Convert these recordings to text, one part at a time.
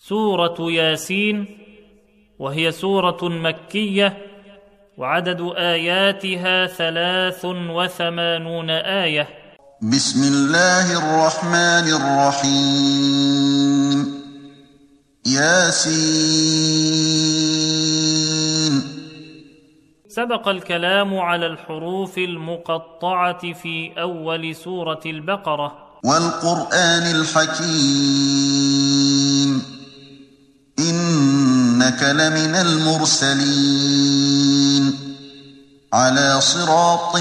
سورة ياسين، وهي سورة مكية، وعدد آياتها 83 آية. بسم الله الرحمن الرحيم. ياسين. سبق الكلام على الحروف المقطعة في أول سورة البقرة. والقرآن الحكيم إنك لمن المرسلين على صراط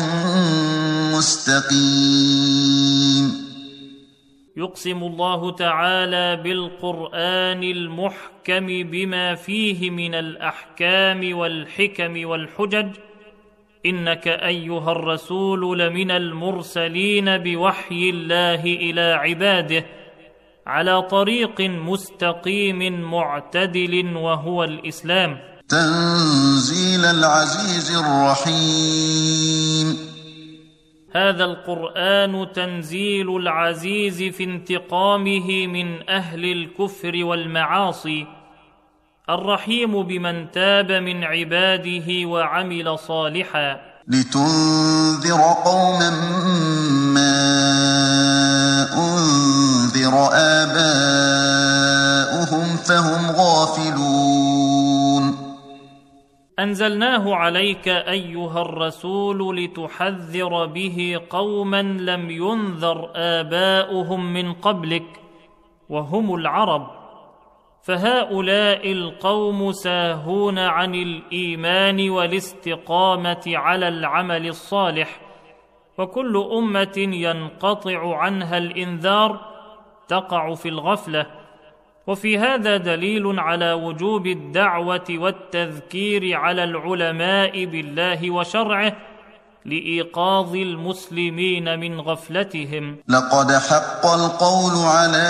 مستقيم. يقسم الله تعالى بالقرآن المحكم بما فيه من الأحكام والحكم والحجج إنك أيها الرسول لمن المرسلين بوحي الله إلى عباده على طريق مستقيم معتدل وهو الإسلام. تنزيل العزيز الرحيم. هذا القرآن تنزيل العزيز في انتقامه من أهل الكفر والمعاصي، الرحيم بمن تاب من عباده وعمل صالحا. لتنذر قوما ما أنذر آباؤهم فهم غافلون. أنزلناه عليك أيها الرسول لتحذر به قوما لم ينذر آباؤهم من قبلك وهم العرب، فهؤلاء القوم ساهون عن الإيمان والاستقامة على العمل الصالح، وكل أمة ينقطع عنها الإنذار تقع في الغفلة. وفي هذا دليل على وجوب الدعوة والتذكير على العلماء بالله وشرعه لإيقاظ المسلمين من غفلتهم. لقد حق القول على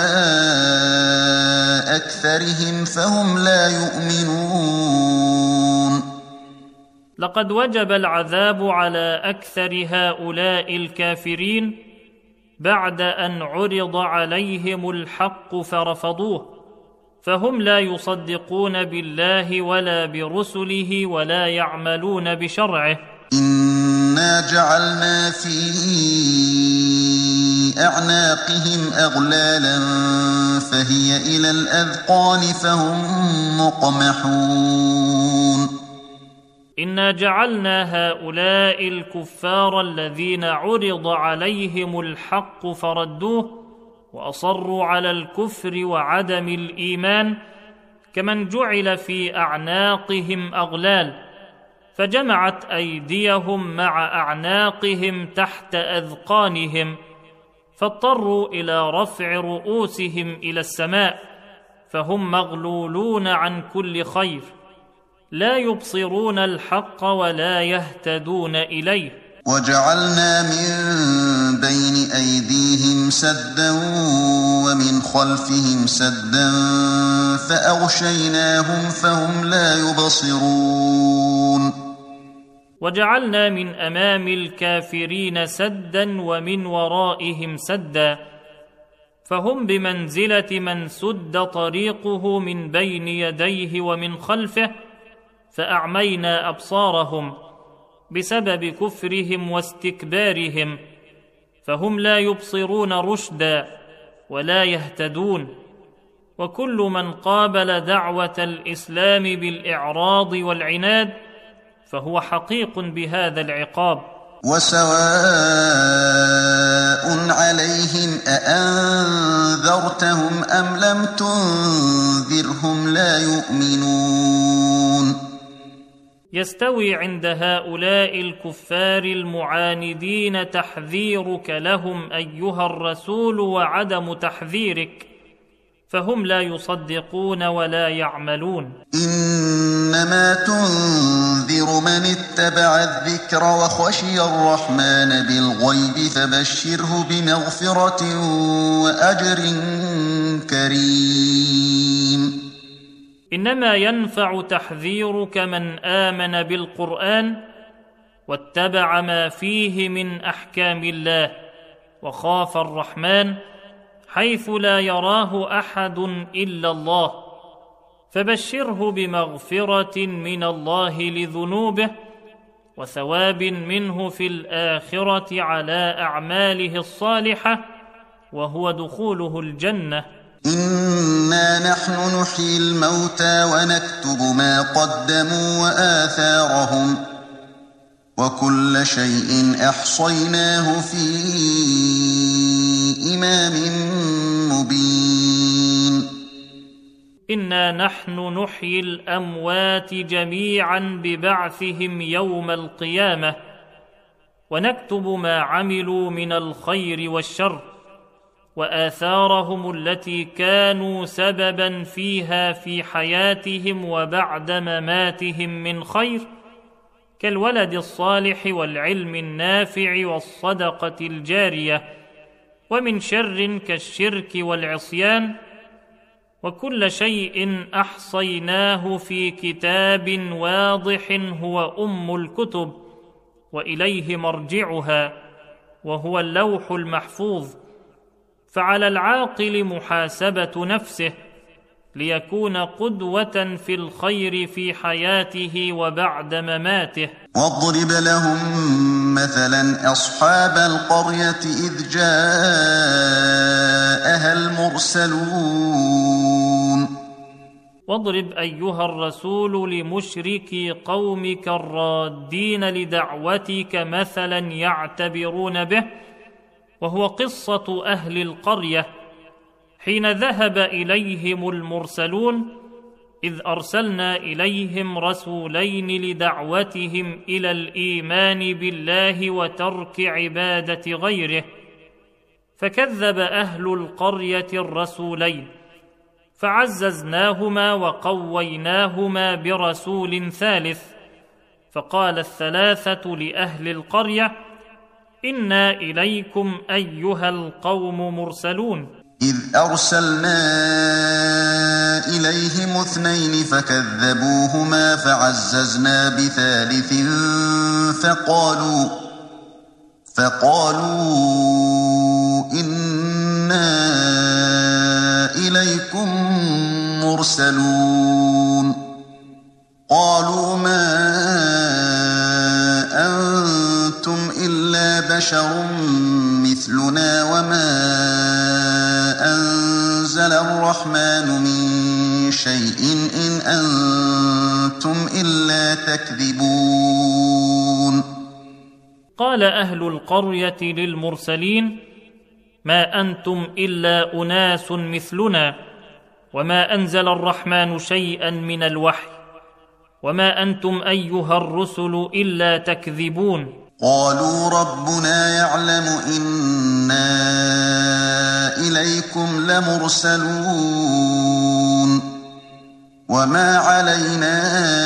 أكثرهم فهم لا يؤمنون. لقد وجب العذاب على أكثر هؤلاء الكافرين بعد أن عرض عليهم الحق فرفضوه، فهم لا يصدقون بالله ولا برسله ولا يعملون بشرعه. إنا جعلنا في أعناقهم أغلالا فهي إلى الأذقان فهم مقمحون. إنا جعلنا هؤلاء الكفار الذين عرض عليهم الحق فردوه وأصروا على الكفر وعدم الإيمان كمن جعل في أعناقهم أغلال، فجمعت أيديهم مع أعناقهم تحت أذقانهم، فاضطروا إلى رفع رؤوسهم إلى السماء، فهم مغلولون عن كل خير، لا يبصرون الحق ولا يهتدون إليه. وجعلنا من بين أيديهم سدا ومن خلفهم سدا فأغشيناهم فهم لا يبصرون. وجعلنا من أمام الكافرين سدا ومن ورائهم سدا، فهم بمنزلة من سد طريقه من بين يديه ومن خلفه، فأعمينا أبصارهم بسبب كفرهم واستكبارهم، فهم لا يبصرون رشدا ولا يهتدون. وكل من قابل دعوة الإسلام بالإعراض والعناد فهو حقيق بهذا العقاب. وسواء عليهم أأنذرتهم أم لم تنذرهم لا يؤمنون. يستوي عند هؤلاء الكفار المعاندين تحذيرك لهم أيها الرسول وعدم تحذيرك، فهم لا يصدقون ولا يعملون. إنما تنذر من اتبع الذكر وخشي الرحمن بالغيب فبشره بمغفرة وأجر كريم. إنما ينفع تحذيرك من آمن بالقرآن واتبع ما فيه من أحكام الله وخاف الرحمن حيث لا يراه أحد إلا الله، فبشره بمغفرة من الله لذنوبه وثواب منه في الآخرة على أعماله الصالحة، وهو دخوله الجنة. إنا نحن نحيي الموتى ونكتب ما قدموا وآثارهم وكل شيء أحصيناه في إمام مبين. إنا نحن نحيي الأموات جميعا ببعثهم يوم القيامة، ونكتب ما عملوا من الخير والشر وآثارهم التي كانوا سببا فيها في حياتهم وبعد مماتهم من خير، كالولد الصالح والعلم النافع والصدقة الجارية، ومن شر كالشرك والعصيان، وكل شيء أحصيناه في كتاب واضح هو أم الكتب، وإليه مرجعها وهو اللوح المحفوظ. فعلى العاقل محاسبة نفسه ليكون قدوة في الخير في حياته وبعد مماته. واضرب لهم مثلا أصحاب القرية إذ جاءها المرسلون. واضرب أيها الرسول لمشركي قومك الرادين لدعوتك مثلا يعتبرون به، وهو قصة أهل القرية حين ذهب إليهم المرسلون، إذ أرسلنا إليهم رسولين لدعوتهم إلى الإيمان بالله وترك عبادة غيره، فكذب أهل القرية الرسولين، فعززناهما وقويناهما برسول ثالث. فقال الثلاثة لأهل القرية: إنا إليكم أيها القوم مرسلون. إذ أرسلنا إليهم اثنين فكذبوهما فعززنا بثالث فقالوا إنا إليكم مرسلون. قالوا ما أنتم إلا بشر مثلنا وما أنزل الرحمن من شيء إن أنتم إلا تكذبون. قال أهل القرية للمرسلين: ما أنتم إلا أناس مثلنا، وما أنزل الرحمن شيئا من الوحي، وما أنتم أيها الرسل إلا تكذبون. قالوا ربنا يعلم إنا إليكم لمرسلون وما علينا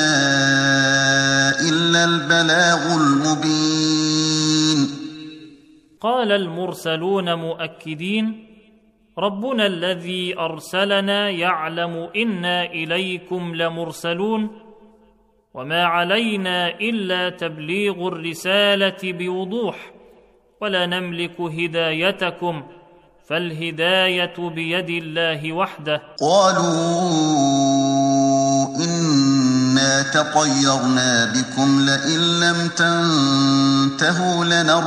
إلا البلاغ المبين. قال المرسلون مؤكدين: ربنا الذي أرسلنا يعلم إنا إليكم لمرسلون، وما علينا إلا تبليغ الرسالة بوضوح، ولا نملك هدايتكم، فالهداية بيد الله وحده. قالوا إنا تطيرنا بكم لئن لم تنتهوا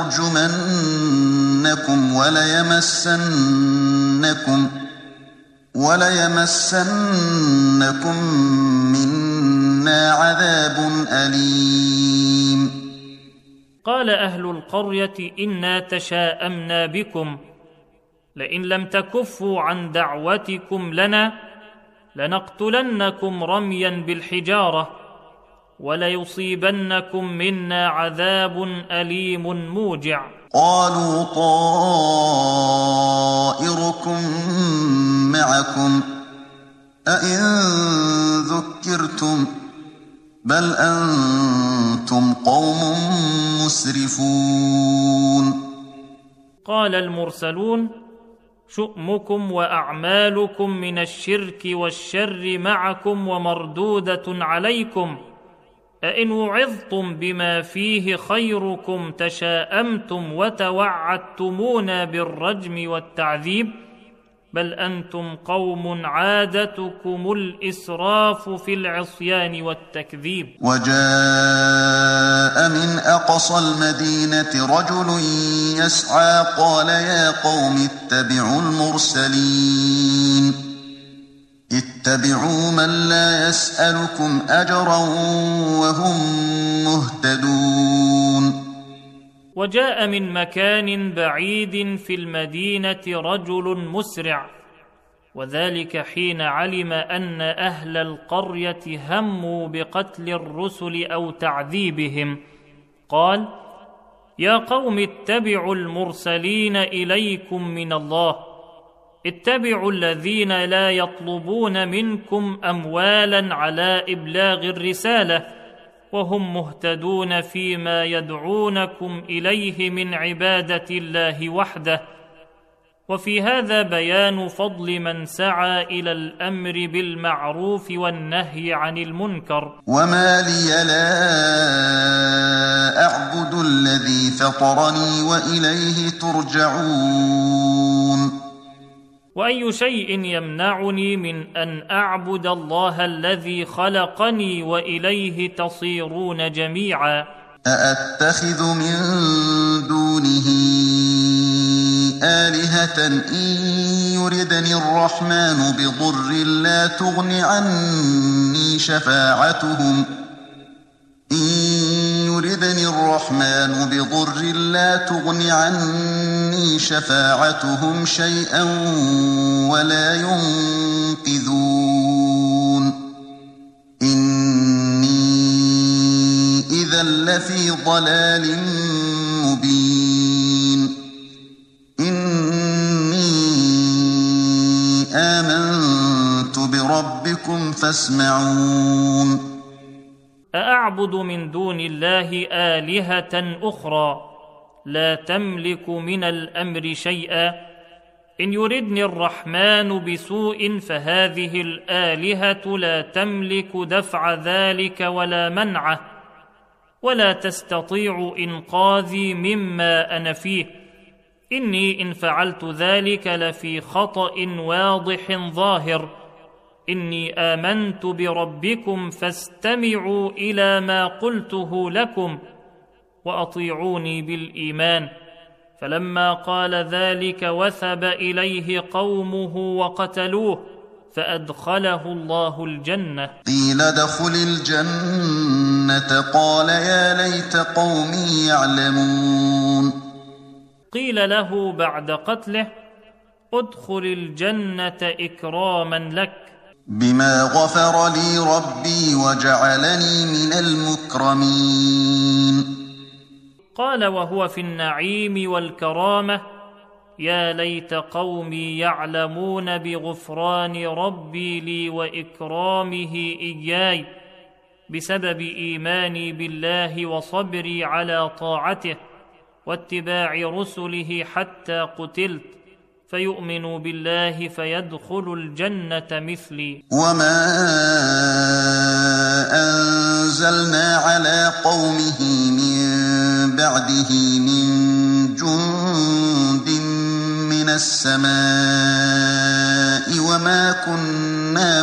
لنرجمنكم وليمسنكم منا عذاب أليم. قال أهل القرية: إنا تشاءمنا بكم، لئن لم تكفوا عن دعوتكم لنا لنقتلنكم رميا بالحجارة، وليصيبنكم منا عذاب أليم موجع. قالوا طائركم معكم أئن ذكرتم بل أنتم قوم مسرفون. قال المرسلون: شؤمكم وأعمالكم من الشرك والشر معكم ومردودة عليكم، أئن وعظتم بما فيه خيركم تشاءمتم وتوعدتمونا بالرجم والتعذيب، بل أنتم قوم عادتكم الإسراف في العصيان والتكذيب. وجاء من أقصى المدينة رجل يسعى قال يا قوم اتبعوا المرسلين اتبعوا من لا يسألكم أجرا وهم مهتدون. وجاء من مكان بعيد في المدينة رجل مسرع، وذلك حين علم أن أهل القرية هموا بقتل الرسل أو تعذيبهم، قال يا قوم اتبعوا المرسلين إليكم من الله، اتبعوا الذين لا يطلبون منكم أموالا على إبلاغ الرسالة وهم مهتدون فيما يدعونكم إليه من عبادة الله وحده. وفي هذا بيان فضل من سعى إلى الأمر بالمعروف والنهي عن المنكر. وما لي لا أعبد الذي فطرني وإليه ترجعون. وأي شيء يمنعني من أن أعبد الله الذي خلقني وإليه تصيرون جميعا؟ أأتخذ من دونه آلهة إن يردني الرحمن بضر لا تغن عني شفاعتهم شيئا ولا ينقذون. إني إذا لفي ضلال مبين. إني آمنت بربكم فاسمعون. أأعبد من دون الله آلهة أخرى لا تملك من الأمر شيئا؟ إن يردني الرحمن بسوء فهذه الآلهة لا تملك دفع ذلك ولا منعه، ولا تستطيع إنقاذي مما أنا فيه. إني إن فعلت ذلك لفي خطأ واضح ظاهر. إني آمنت بربكم فاستمعوا إلى ما قلته لكم وأطيعوني بالإيمان. فلما قال ذلك وثب إليه قومه وقتلوه فأدخله الله الجنة. قيل ادخل الجنة قال يا ليت قومي يعلمون. قيل له بعد قتله ادخل الجنة إكراما لك بما غفر لي ربي وجعلني من المكرمين. قال وهو في النعيم والكرامة يا ليت قومي يعلمون بغفران ربي لي وإكرامه إياي بسبب إيماني بالله وصبري على طاعته واتباع رسله حتى قتلت فيؤمنوا بالله فيدخلوا الجنة مثلي. وما أنزلنا على قومه من بعده من جند من السماء وما كنا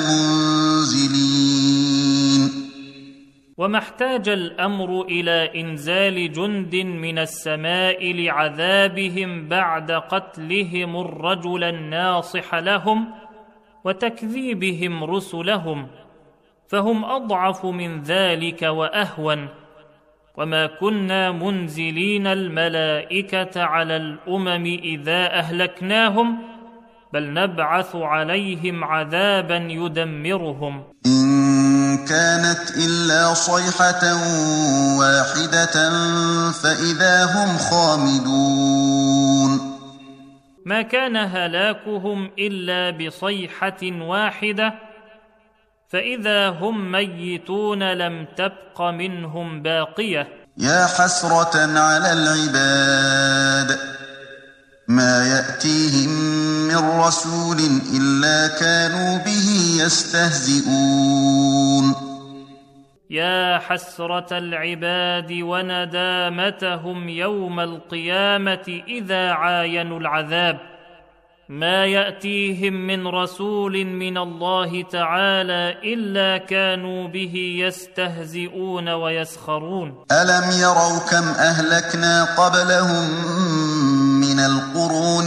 منزلين. وما احتاج الأمر إلى إنزال جند من السماء لعذابهم بعد قتلهم الرجل الناصح لهم وتكذيبهم رسلهم، فهم أضعف من ذلك وأهون. وما كنا منزلين الملائكة على الأمم إذا أهلكناهم بل نبعث عليهم عذابا يدمرهم. إن كانت إلا صيحة واحدة فإذا هم خامدون. ما كان هلاكهم إلا بصيحة واحدة فإذا هم ميتون لم تبق منهم باقية. يا حسرة على العباد ما يأتيهم من رسول إلا كانوا به يستهزئون. يا حسرة العباد وندامتهم يوم القيامة إذا عاينوا العذاب ما يأتيهم من رسول من الله تعالى إلا كانوا به يستهزئون ويسخرون. ألم يروا كم أهلكنا قبلهم من القرون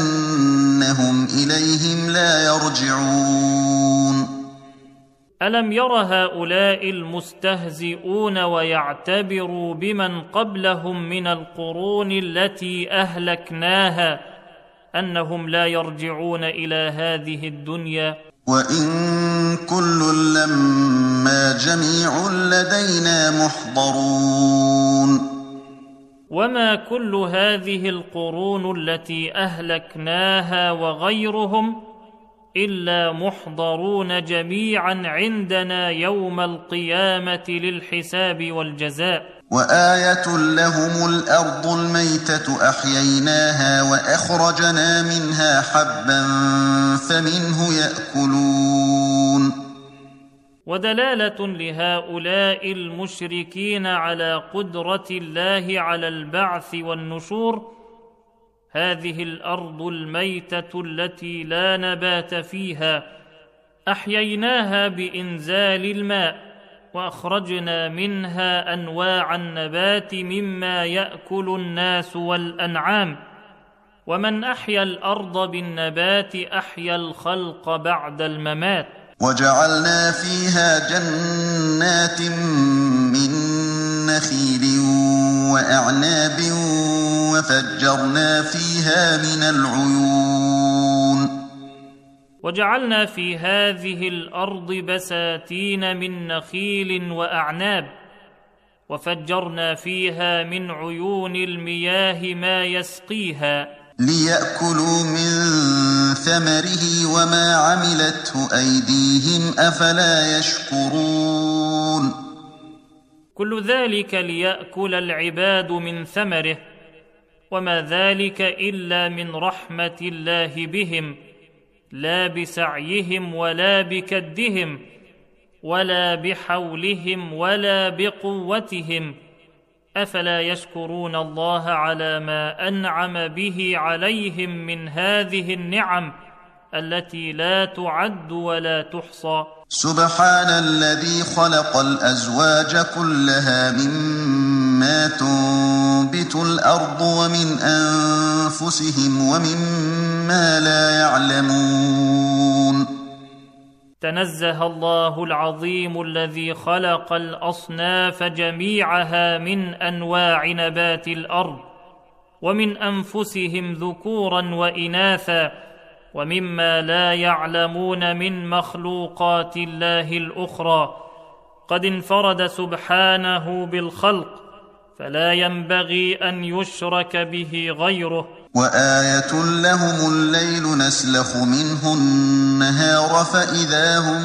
أنهم إليهم لا يرجعون. ألم ير هؤلاء المستهزئون ويعتبروا بمن قبلهم من القرون التي أهلكناها أنهم لا يرجعون إلى هذه الدنيا؟ وإن كل لما جميع لدينا محضرون. وما كل هذه القرون التي أهلكناها وغيرهم إلا محضرون جميعا عندنا يوم القيامة للحساب والجزاء. وآية لهم الأرض الميتة أحييناها وأخرجنا منها حبا فمنه يأكلون. ودلالة لهؤلاء المشركين على قدرة الله على البعث والنشور هذه الأرض الميتة التي لا نبات فيها أحييناها بإنزال الماء وأخرجنا منها أنواع النبات مما يأكل الناس والأنعام. ومن أحيا الأرض بالنبات أحيا الخلق بعد الممات. وجعلنا فيها جنات من نخيل وأعناب وفجرنا فيها من العيون. وجعلنا في هذه الأرض بساتين من نخيل وأعناب وفجرنا فيها من عيون المياه ما يسقيها ليأكلوا من ثمره وما عملته أيديهم أفلا يشكرون. كل ذلك ليأكل العباد من ثمره وما ذلك إلا من رحمة الله بهم لا بسعيهم ولا بكدهم ولا بحولهم ولا بقوتهم. أفلا يشكرون الله على ما أنعم به عليهم من هذه النعم التي لا تعد ولا تحصى. سبحان الذي خلق الأزواج كلها مما تنبت الأرض ومن أنفسهم ومما لا يعلمون. تنزه الله العظيم الذي خلق الأصناف جميعها من أنواع نبات الأرض ومن أنفسهم ذكورا وإناثا ومما لا يعلمون من مخلوقات الله الأخرى. قد انفرد سبحانه بالخلق فلا ينبغي أن يشرك به غيره. وآية لهم الليل نسلخ منه النهار فإذا هم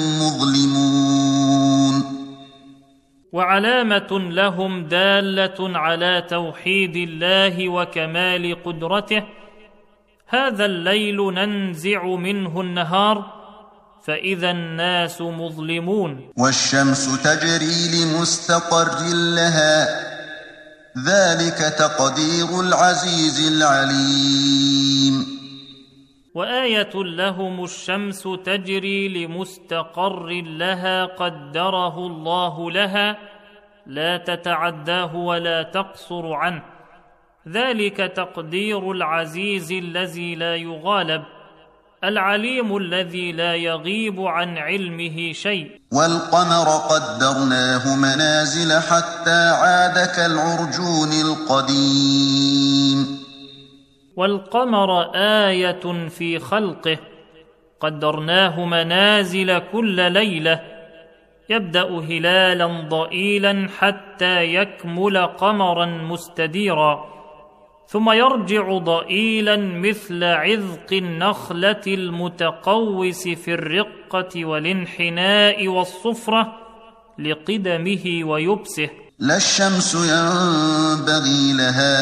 مظلمون. وعلامة لهم دالة على توحيد الله وكمال قدرته هذا الليل ننزع منه النهار فإذا الناس مظلمون. والشمس تجري لمستقر لها ذلك تقدير العزيز العليم. وآية لهم الشمس تجري لمستقر لها قدره الله لها لا تتعداه ولا تقصر عنه ذلك تقدير العزيز الذي لا يغالب العليم الذي لا يغيب عن علمه شيء. والقمر قدرناه منازل حتى عاد كالعرجون القديم. والقمر آية في خلقه قدرناه منازل كل ليلة يبدأ هلالا ضئيلا حتى يكمل قمرا مستديرا ثم يرجع ضئيلا مثل عذق النخلة المتقوس في الرقة والانحناء والصفرة لقدمه ويبسه. لا الشمس ينبغي لها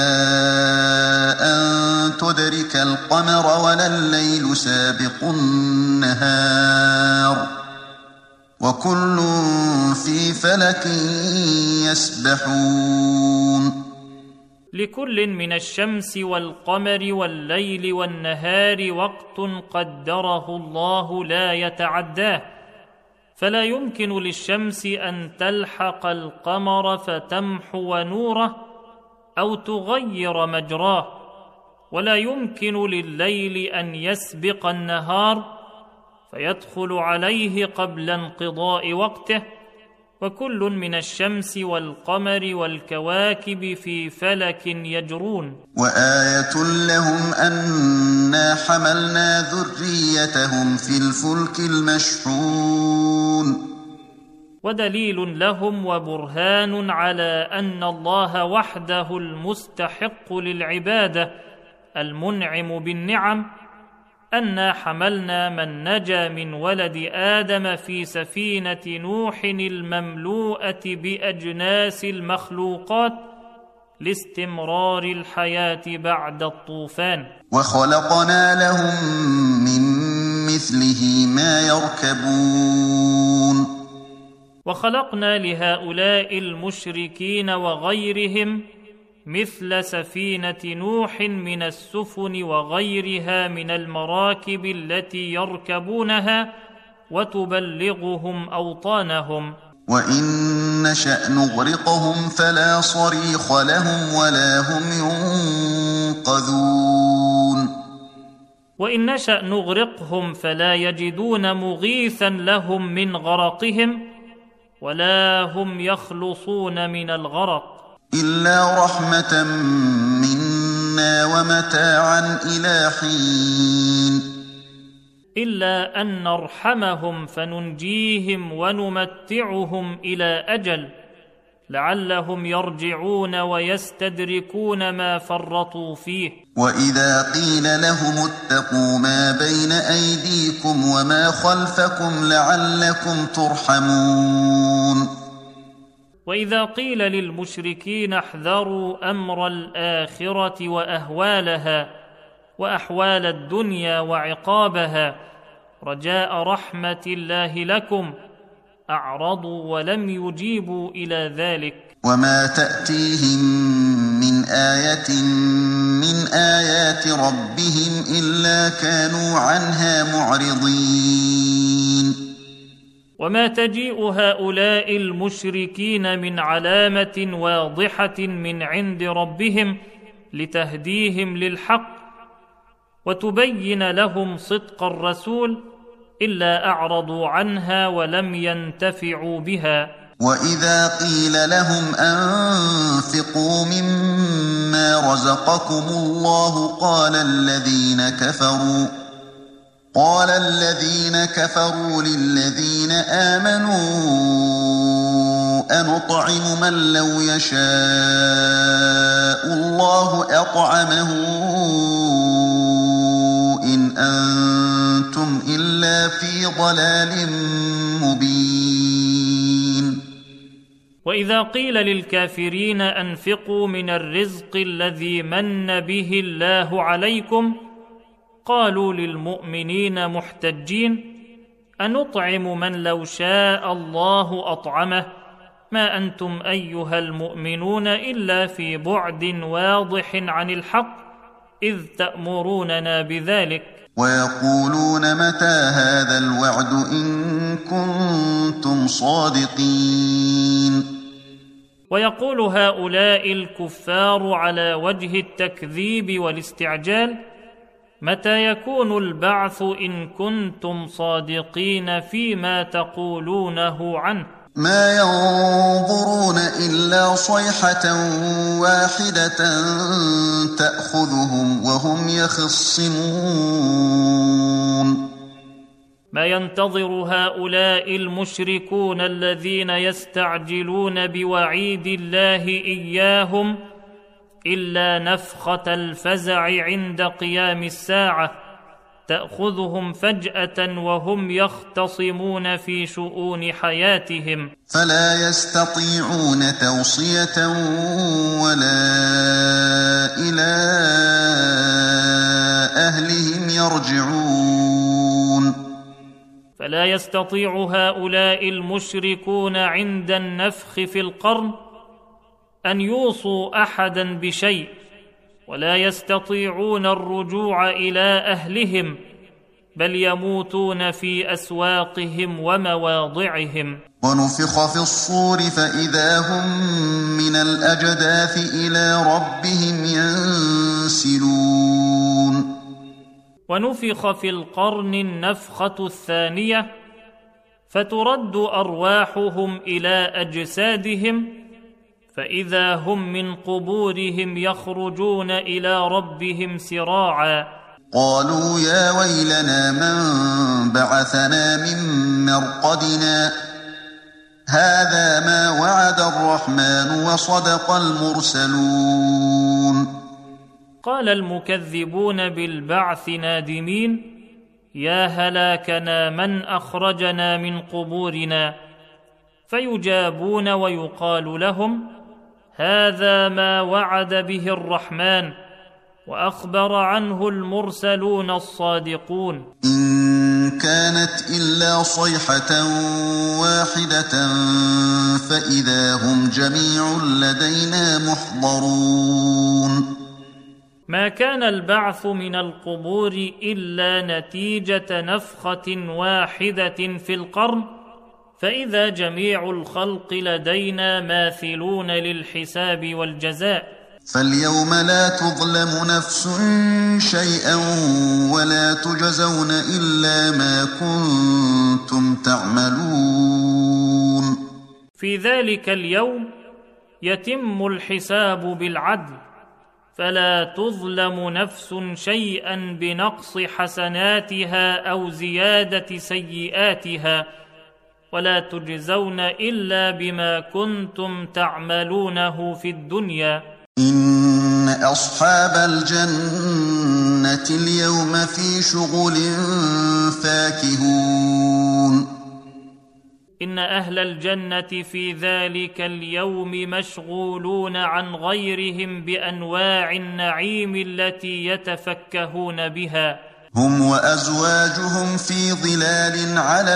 أن تدرك القمر ولا الليل سابق النهار وكل في فلك يسبحون. لكل من الشمس والقمر والليل والنهار وقت قدره الله لا يتعداه، فلا يمكن للشمس أن تلحق القمر فتمحو نوره أو تغير مجراه، ولا يمكن لليل أن يسبق النهار فيدخل عليه قبل انقضاء وقته، وكل من الشمس والقمر والكواكب في فلك يجرون. وآية لهم أنا حملنا ذريتهم في الفلك المشحون. ودليل لهم وبرهان على أن الله وحده المستحق للعبادة المنعم بالنعم، أنا حملنا من نجا من ولد آدم في سفينة نوح المملوءة بأجناس المخلوقات لاستمرار الحياة بعد الطوفان. وخلقنا لهم من مثله ما يركبون. وخلقنا لهؤلاء المشركين وغيرهم مثل سفينة نوح من السفن وغيرها من المراكب التي يركبونها وتبلغهم أوطانهم. وإن نشأ نغرقهم فلا صريخ لهم ولا هم ينقذون. وإن نشأ نغرقهم فلا يجدون مغيثا لهم من غرقهم ولا هم يخلصون من الغرق، إلا رحمة منا ومتاعا إلى حين. إلا أن نرحمهم فننجيهم ونمتعهم إلى أجل لعلهم يرجعون ويستدركون ما فرطوا فيه. وإذا قيل لهم اتقوا ما بين أيديكم وما خلفكم لعلكم ترحمون. وإذا قيل للمشركين احذروا أمر الآخرة وأهوالها وأحوال الدنيا وعقابها رجاء رحمة الله لكم أعرضوا ولم يجيبوا إلى ذلك. وما تأتيهم من آية من آيات ربهم إلا كانوا عنها معرضين. وما تجيء هؤلاء المشركين من علامة واضحة من عند ربهم لتهديهم للحق وتبين لهم صدق الرسول إلا أعرضوا عنها ولم ينتفعوا بها. وإذا قيل لهم أنفقوا مما رزقكم الله قال الذين كفروا للذين آمنوا أنطعم من لو يشاء الله أطعمه إن أنتم إلا في ضلال مبين. وإذا قيل للكافرين أنفقوا من الرزق الذي من به الله عليكم قالوا للمؤمنين محتجين أنطعم من لو شاء الله أطعمه ما أنتم أيها المؤمنون إلا في بعد واضح عن الحق إذ تأمروننا بذلك. ويقولون متى هذا الوعد إن كنتم صادقين. ويقول هؤلاء الكفار على وجه التكذيب والاستعجال متى يكون البعث إن كنتم صادقين فيما تقولونه عنه. ما ينظرون إلا صيحة واحدة تأخذهم وهم يخصمون. ما ينتظر هؤلاء المشركون الذين يستعجلون بوعيد الله إياهم إلا نفخة الفزع عند قيام الساعة تأخذهم فجأة وهم يختصمون في شؤون حياتهم فلا يستطيعون توصية ولا إلى أهلهم يرجعون. فلا يستطيع هؤلاء المشركون عند النفخ في القرن أن يوصوا أحدا بشيء ولا يستطيعون الرجوع إلى أهلهم، بل يموتون في أسواقهم ومواضعهم. ونفخ في الصور فإذا هم من الأجداث إلى ربهم ينسلون. ونفخ في القرن النفخة الثانية فترد أرواحهم إلى أجسادهم، فإذا هم من قبورهم يخرجون إلى ربهم سراعا. قالوا يا ويلنا من بعثنا من مرقدنا هذا ما وعد الرحمن وصدق المرسلون. قال المكذبون بالبعث نادمين يا هلاكنا من أخرجنا من قبورنا، فيجابون ويقال لهم هذا ما وعد به الرحمن وأخبر عنه المرسلون الصادقون. إن كانت إلا صيحة واحدة فإذا هم جميع لدينا محضرون. ما كان البعث من القبور إلا نتيجة نفخة واحدة في القرن، فإذا جميع الخلق لدينا ماثلون للحساب والجزاء. فاليوم لا تظلم نفس شيئا ولا تجزون إلا ما كنتم تعملون. في ذلك اليوم يتم الحساب بالعدل، فلا تظلم نفس شيئا بنقص حسناتها أو زيادة سيئاتها، ولا تجزون إلا بما كنتم تعملونه في الدنيا. إن أصحاب الجنة اليوم في شغل فاكهون. إن أهل الجنة في ذلك اليوم مشغولون عن غيرهم بأنواع النعيم التي يتفكهون بها. هم وأزواجهم في ظلال على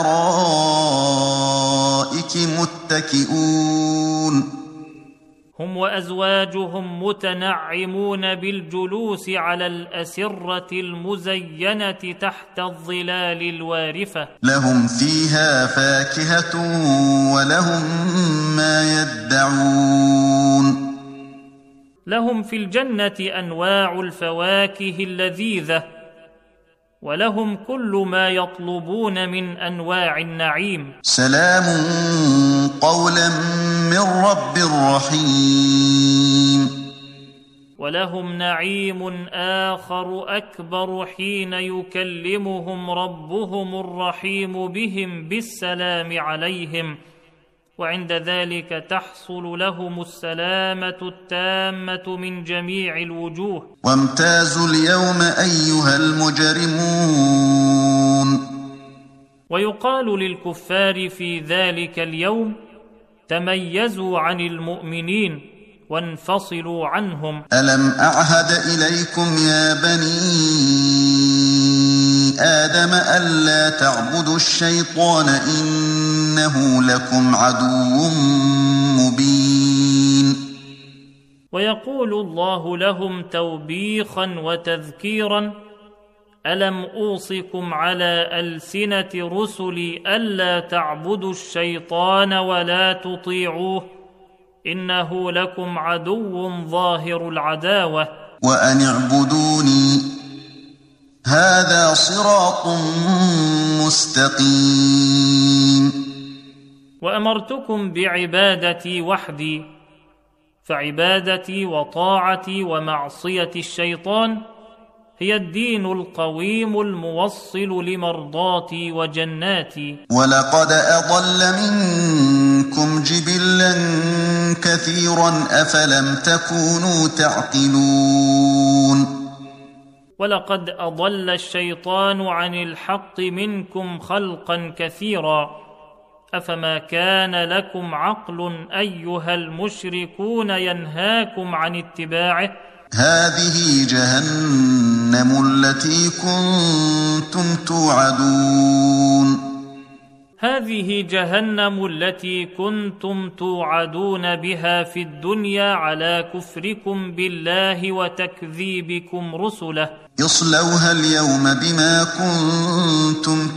الأرائك متكئون. هم وأزواجهم متنعمون بالجلوس على الأسرة المزينة تحت الظلال الوارفة. لهم فيها فاكهة ولهم ما يدعون. لهم في الجنة أنواع الفواكه اللذيذة، ولهم كل ما يطلبون من أنواع النعيم. سلام قولا من رب رحيم. ولهم نعيم آخر أكبر حين يكلمهم ربهم الرحيم بهم بالسلام عليهم، وعند ذلك تحصل لهم السلامة التامة من جميع الوجوه. وامتازوا اليوم أيها المجرمون. ويقال للكفار في ذلك اليوم تميزوا عن المؤمنين وانفصلوا عنهم. ألم أعهد إليكم يا بني آدم ألا تعبدوا الشيطان إنه لكم عدو مبين. ويقول الله لهم توبيخا وتذكيرا ألم أوصكم على ألسنة رسلي ألا تعبدوا الشيطان ولا تطيعوه إنه لكم عدو ظاهر العداوة. وأن اعبدوني هذا صراط مستقيم. وأمرتكم بعبادتي وحدي، فعبادتي وطاعتي ومعصية الشيطان هي الدين القويم الموصل لمرضاتي وجناتي. ولقد أضل منكم جبلا كثيرا أفلم تكونوا تعقلون. ولقد أضل الشيطان عن الحق منكم خلقا كثيرا، أفما كان لكم عقل أيها المشركون ينهاكم عن اتباعه. هذه جهنم التي كنتم توعدون. هذه جهنم التي كنتم توعدون بها في الدنيا على كفركم بالله وتكذيبكم رسله اصلوها اليوم بما كنتم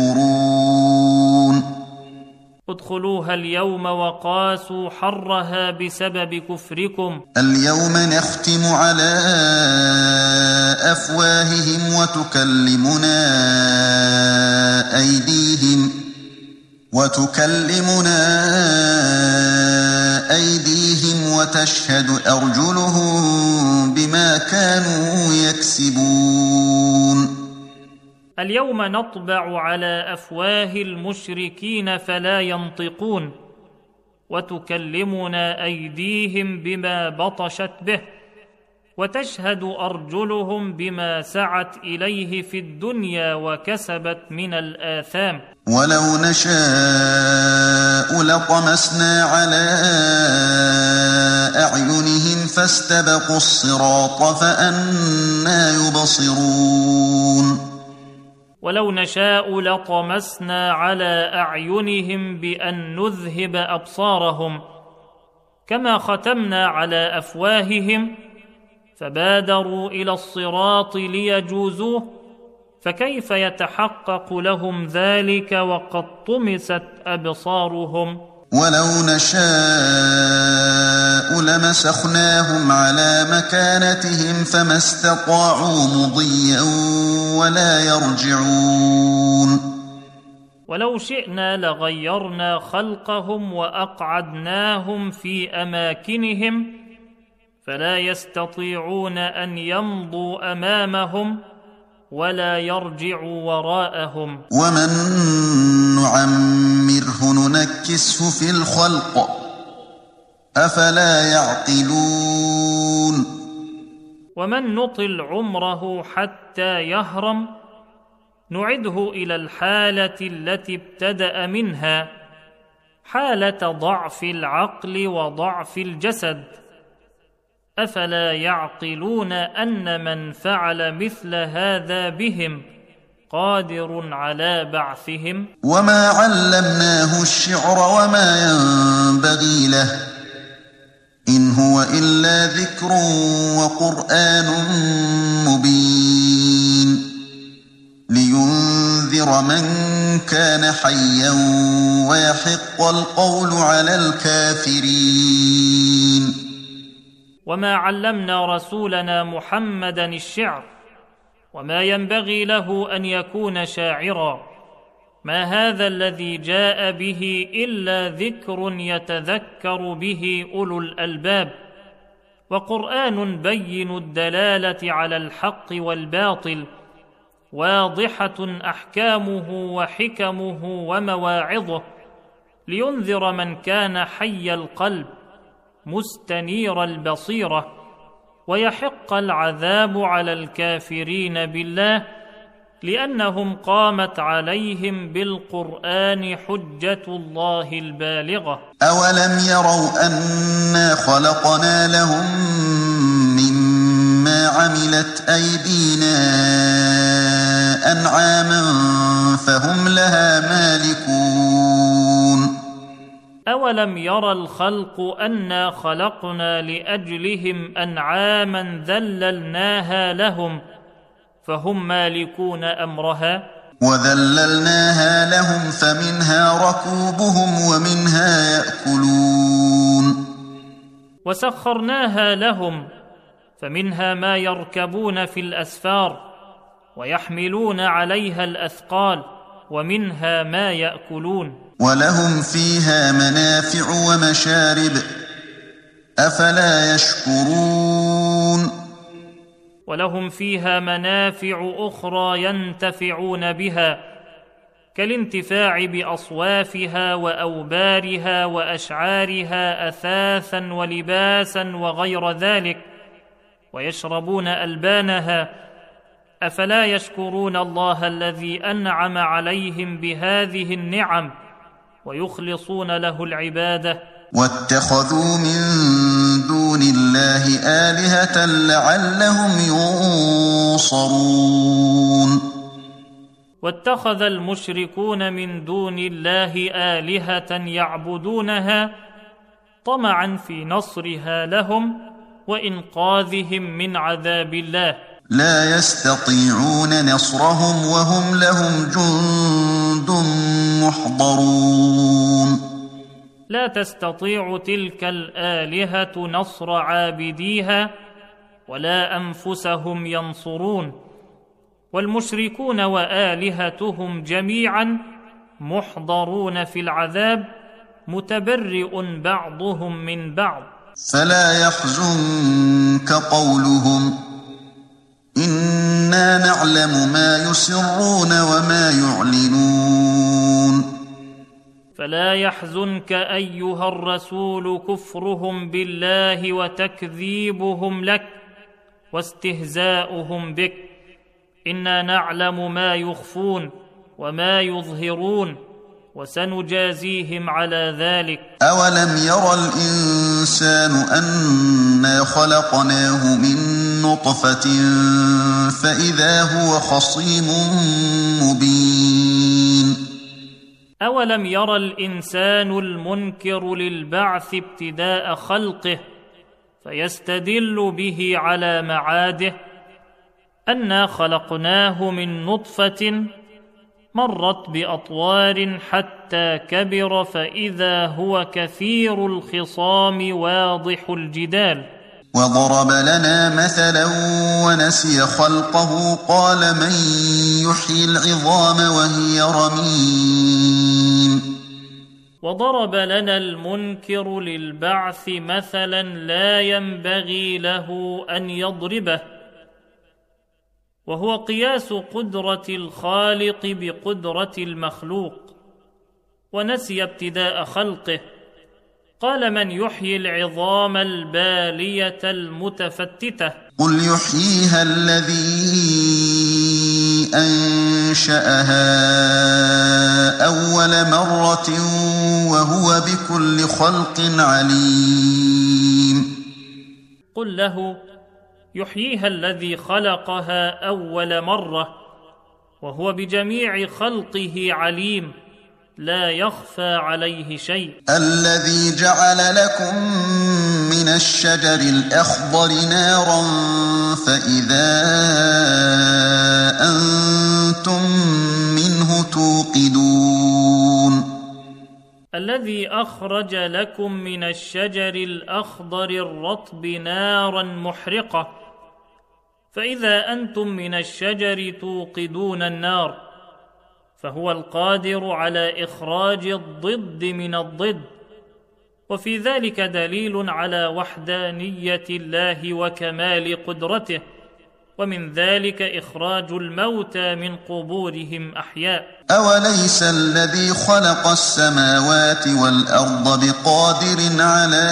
تكفرون ادخلوها اليوم وقاسوا حرها بسبب كفركم اليوم نختم على أفواههم وتكلمنا أيديهم وتشهد أرجلهم بما كانوا يكسبون اليوم نطبع على أفواه المشركين فلا ينطقون وتكلمنا أيديهم بما بطشت به وتشهد أرجلهم بما سعت إليه في الدنيا وكسبت من الآثام ولو نشاء لطمسنا على أعينهم فاستبقوا الصراط فأنى يبصرون ولو نشاء لطمسنا على أعينهم بأن نذهب أبصارهم كما ختمنا على أفواههم فبادروا إلى الصراط ليجوزوه فكيف يتحقق لهم ذلك وقد طمست أبصارهم ولو نشاء لمسخناهم على مكانتهم فما استطاعوا مضيا ولا يرجعون ولو شئنا لغيرنا خلقهم وأقعدناهم في أماكنهم فلا يستطيعون أن يمضوا أمامهم ولا يرجعوا وراءهم ومن نعمره ننكسه في الخلق أفلا يعقلون ومن نطل عمره حتى يهرم نعده إلى الحالة التي ابتدأ منها حالة ضعف العقل وضعف الجسد أفلا يعقلون أن من فعل مثل هذا بهم قادر على بعثهم وما علمناه الشعر وما ينبغي له إن هو إلا ذكر وقرآن مبين لينذر من كان حيا ويحق القول على الكافرين وما علمنا رسولنا محمدا الشعر وما ينبغي له أن يكون شاعرا ما هذا الذي جاء به إلا ذكر يتذكر به أولو الألباب وقرآن بين الدلالة على الحق والباطل واضحة أحكامه وحكمه ومواعظه لينذر من كان حي القلب مستنير البصيرة ويحق العذاب على الكافرين بالله لأنهم قامت عليهم بالقرآن حجة الله البالغة أولم يروا أنا خلقنا لهم مما عملت أيدينا أنعاما فهم لها مالكون أولم يرى الخلق أنا خلقنا لأجلهم أنعاما ذللناها لهم فهم مالكون أمرها وذللناها لهم فمنها ركوبهم ومنها يأكلون وسخرناها لهم فمنها ما يركبون في الأسفار ويحملون عليها الأثقال ومنها ما يأكلون ولهم فيها منافع ومشارب أفلا يشكرون ولهم فيها منافع أخرى ينتفعون بها كالانتفاع بأصوافها وأوبارها وأشعارها أثاثا ولباسا وغير ذلك ويشربون ألبانها أفلا يشكرون الله الذي أنعم عليهم بهذه النعم ويخلصون له العبادة واتخذوا من دون الله آلهة لعلهم ينصرون واتخذ المشركون من دون الله آلهة يعبدونها طمعا في نصرها لهم وإنقاذهم من عذاب الله. لا يستطيعون نصرهم وهم لهم جند محضرون. لا تستطيع تلك الآلهة نصر عابديها ولا أنفسهم ينصرون، والمشركون وآلهتهم جميعا محضرون في العذاب متبرئ بعضهم من بعض. فلا يحزنك قولهم إنا نعلم ما يسرون وما يعلنون. فلا يحزنك أيها الرسول كفرهم بالله وتكذيبهم لك واستهزاؤهم بك، إنا نعلم ما يخفون وما يظهرون وسنجازيهم على ذلك. أولم ير الإنسان أنا خلقناه من نطفة فإذا هو خصيم مبين. أولم ير الإنسان المنكر للبعث ابتداء خلقه فيستدل به على معاده أنا خلقناه من نطفة مرت بأطوار حتى كبر فإذا هو كثير الخصام واضح الجدال. وضرب لنا مثلا ونسي خلقه قال من يحيي العظام وهي رميم. وضرب لنا المنكر للبعث مثلا لا ينبغي له أن يضربه، وهو قياس قدرة الخالق بقدرة المخلوق، ونسي ابتداء خلقه قال من يحيي العظام البالية المتفتتة. قل يحييها الذي أنشأها أول مرة وهو بكل خلق عليم. قل له يحييها الذي خلقها أول مرة وهو بجميع خلقه عليم لا يخفى عليه شيء. الذي جعل لكم من الشجر الأخضر نارا فإذا أنتم منه توقدون. الذي أخرج لكم من الشجر الأخضر الرطب نارا محرقة فإذا أنتم من الشجر توقدون النار، فهو القادر على إخراج الضد من الضد، وفي ذلك دليل على وحدانية الله وكمال قدرته، ومن ذلك إخراج الموتى من قبورهم أحياء. أوليس الذي خلق السماوات والأرض بقادر على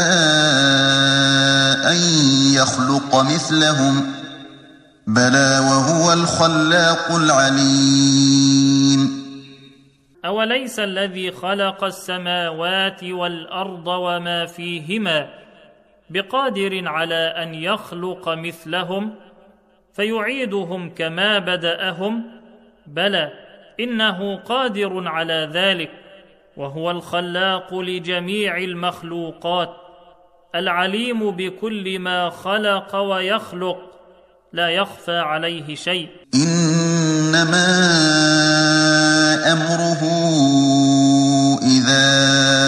أن يخلق مثلهم بلى وهو الخلاق العليم. أوليس الذي خلق السماوات والأرض وما فيهما بقادر على أن يخلق مثلهم فيعيدهم كما بدأهم؟ بلى إنه قادر على ذلك، وهو الخلاق لجميع المخلوقات العليم بكل ما خلق ويخلق لا يخفى عليه شيء. إنما أمره إذا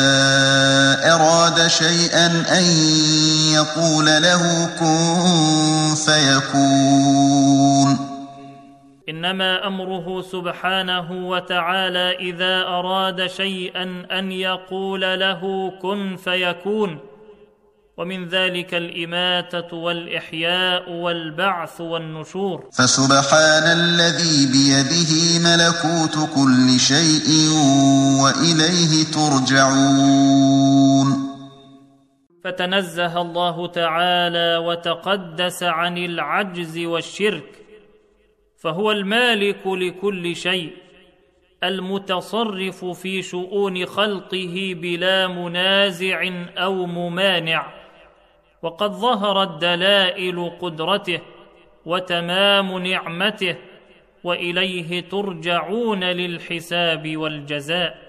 أراد شيئا أن يقول له كن فيكون. إنما أمره سبحانه وتعالى إذا أراد شيئا أن يقول له كن فيكون، ومن ذلك الإماتة والإحياء والبعث والنشور. فسبحان الذي بيده ملكوت كل شيء وإليه ترجعون. فتنزه الله تعالى وتقدس عن العجز والشرك، فهو المالك لكل شيء المتصرف في شؤون خلقه بلا منازع أو ممانع، وقد ظهرت دلائل قدرته وتمام نعمته واليه ترجعون للحساب والجزاء.